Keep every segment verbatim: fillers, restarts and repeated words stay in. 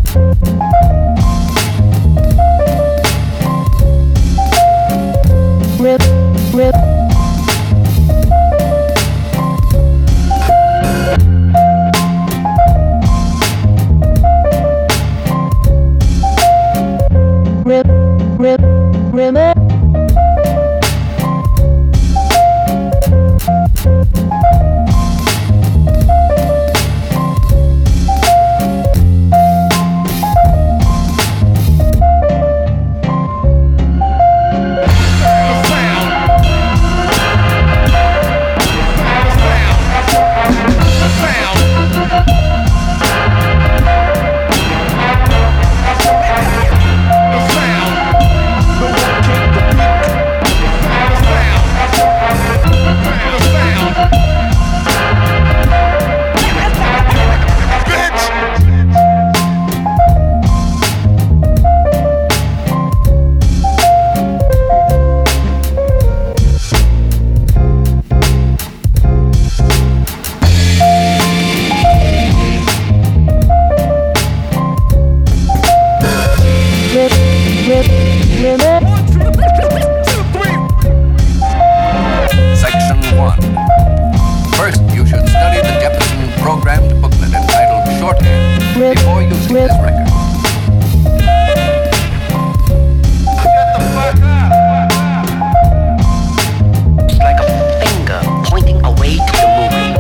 Rip, rip. Rip, rip, rip. Section one. First, you should study the Jefferson programmed booklet entitled Shorthand before using this record. It's like a finger pointing away to the movie.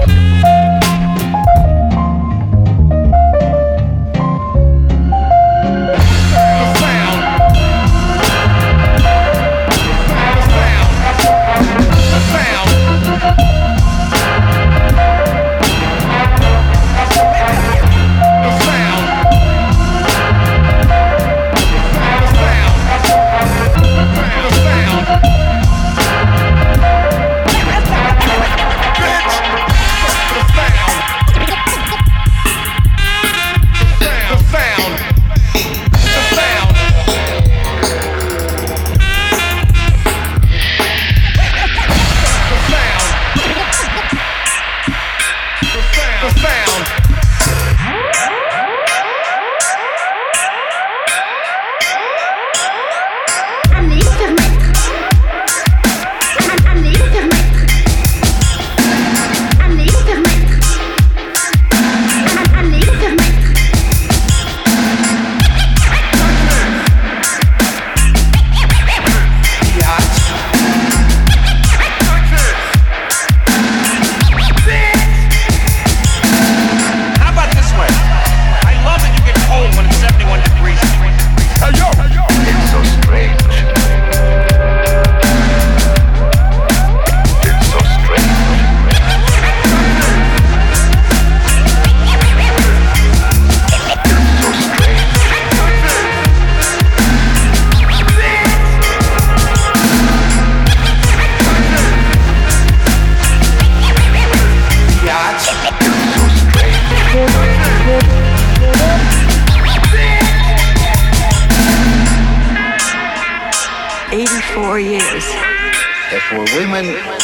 eighty-four years. If for women,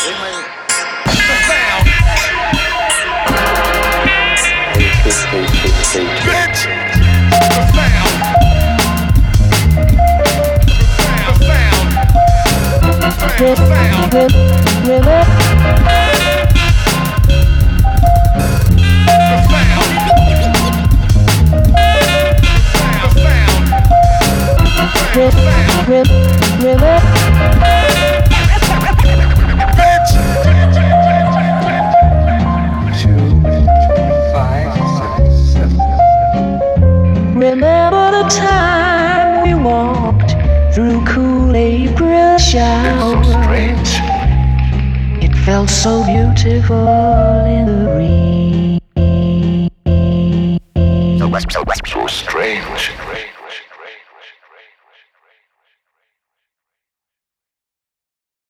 Bitch! Rip, rip, rip. Rip, rip, rip. Remember the time we walked through cool April showers? It felt so beautiful in the rain. So strange.